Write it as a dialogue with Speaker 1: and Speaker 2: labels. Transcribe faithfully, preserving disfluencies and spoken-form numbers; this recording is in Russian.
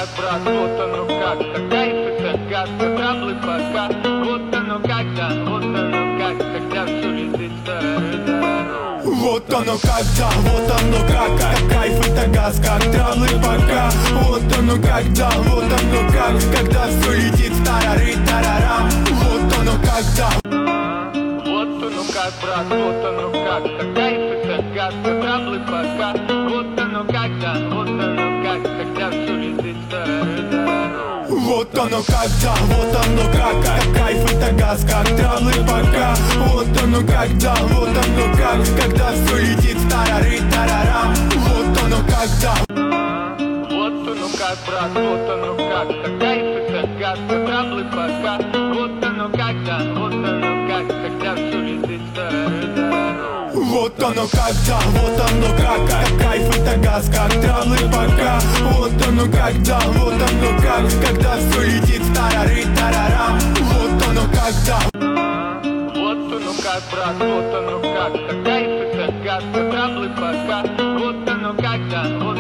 Speaker 1: как, брат, вот оно как, кайф это гад, траблы пока. Вот оно когда, вот оно как, когда все летит в сторону.
Speaker 2: Вот оно когда, вот оно как, как кайф это газ, как траблы пока. Вот оно когда, вот оно как, когда все летит в тарары-тарарам. Вот оно когда.
Speaker 1: Вот оно как, брат, вот оно как, кайф это газ, траблы пока. Вот оно когда, вот оно как, когда все летит в сторону.
Speaker 2: Вот оно когда, вот оно как, как кайф это газ, как траблы пока. Вот оно когда, вот оно как, когда все летит в тарары-тарарам. Вот оно когда.
Speaker 1: Вот оно как, брат, вот оно как, кайф это газ, траблы пока. Вот оно когда, вот оно как, когда все летит в сторону.
Speaker 2: Вот оно когда, вот оно как, как кайф это газ, как траблы пока. Вот оно когда, вот оно как, когда все летит в тарары-тарарам. Вот оно когда.
Speaker 1: Вот оно как, брат, вот оно как, кайф это газ, траблы пока. Вот оно когда, вот